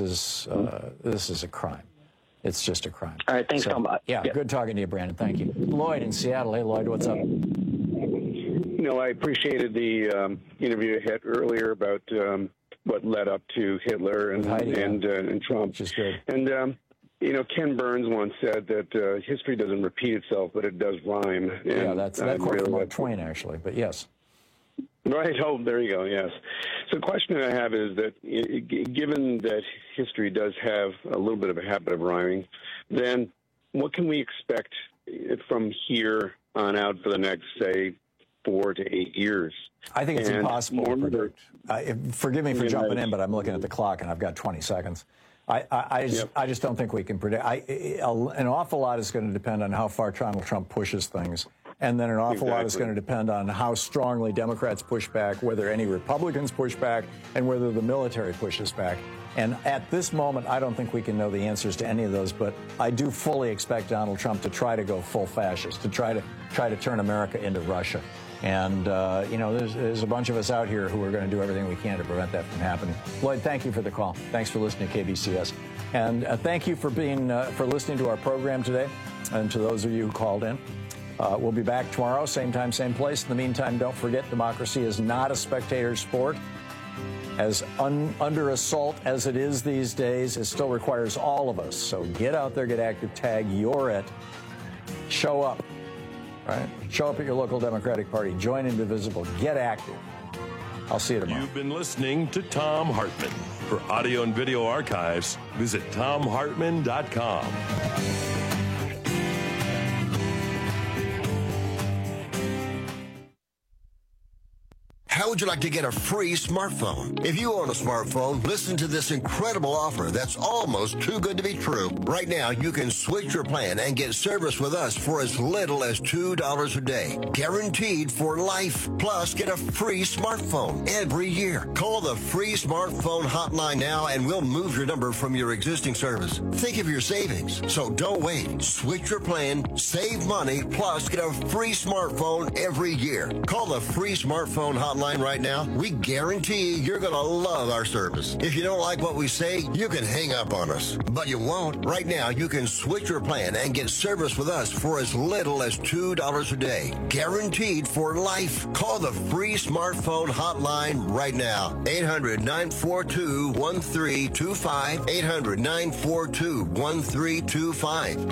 a crime. It's just a crime. All right, thanks so much. Yeah, good talking to you, Brandon. Thank you. Lloyd in Seattle. Hey, Lloyd, what's up? You know, I appreciated the interview I had earlier about what led up to Hitler and Trump. Which is good. And you know, Ken Burns once said that history doesn't repeat itself, but it does rhyme. Yeah, that quote from Mark Twain, actually, but yes. Right. Oh, there you go. Yes. So the question I have is that given that history does have a little bit of a habit of rhyming, then what can we expect from here on out for the next, say, 4 to 8 years? I think it's impossible to predict. Forgive me for jumping in, but I'm looking at the clock and I've got 20 seconds. I just don't think we can predict. An awful lot is going to depend on how far Donald Trump pushes things. And then an awful lot is going to depend on how strongly Democrats push back, whether any Republicans push back, and whether the military pushes back. And at this moment, I don't think we can know the answers to any of those. But I do fully expect Donald Trump to try to go full fascist, to try to turn America into Russia. And, you know, there's a bunch of us out here who are going to do everything we can to prevent that from happening. Lloyd, thank you for the call. Thanks for listening to KBCS. And thank you for for listening to our program today, and to those of you who called in. We'll be back tomorrow, same time, same place. In the meantime, don't forget, democracy is not a spectator sport. As under assault as it is these days, it still requires all of us. So get out there, get active, tag You're It. Show up. Right? Show up at your local Democratic Party. Join Indivisible. Get active. I'll see you tomorrow. You've been listening to Thom Hartmann. For audio and video archives, visit ThomHartmann.com. How would you like to get a free smartphone? If you own a smartphone, listen to this incredible offer that's almost too good to be true. Right now, you can switch your plan and get service with us for as little as $2 a day. Guaranteed for life. Plus, get a free smartphone every year. Call the free smartphone hotline now and we'll move your number from your existing service. Think of your savings. So don't wait. Switch your plan, save money, plus get a free smartphone every year. Call the free smartphone hotline right now. We guarantee you're going to love our service. If you don't like what we say, you can hang up on us. But you won't. Right now, you can switch your plan and get service with us for as little as $2 a day. Guaranteed for life. Call the free smartphone hotline right now. 800-942-1325. 800-942-1325.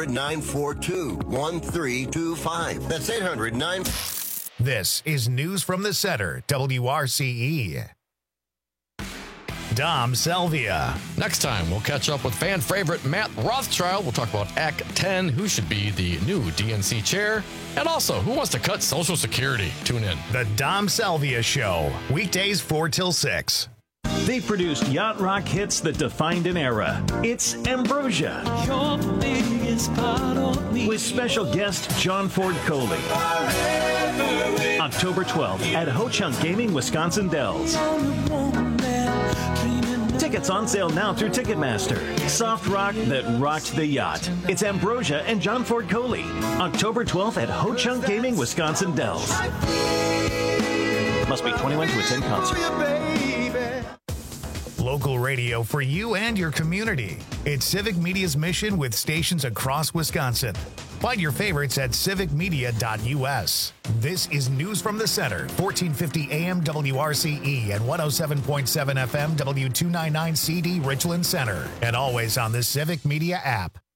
800-942-1325. That's 800-942. This is News from the Center, WRCE. Dom Selvia. Next time, we'll catch up with fan favorite Matt Rothschild. We'll talk about Act 10, who should be the new DNC chair, and also who wants to cut Social Security. Tune in. The Dom Selvia Show, weekdays 4 till 6. They produced yacht rock hits that defined an era. It's Ambrosia. With special guest John Ford Coley. October 12th at Ho Chunk Gaming, Wisconsin Dells. Tickets on sale now through Ticketmaster. Soft rock that rocked the yacht. It's Ambrosia and John Ford Coley. October 12th at Ho Chunk Gaming, Wisconsin Dells. Must be 21 to attend concert. Local radio for you and your community. It's Civic Media's mission with stations across Wisconsin. Find your favorites at civicmedia.us. This is News from the Center, 1450 AM WRCE and 107.7 FM W299CD Richland Center. And always on the Civic Media app.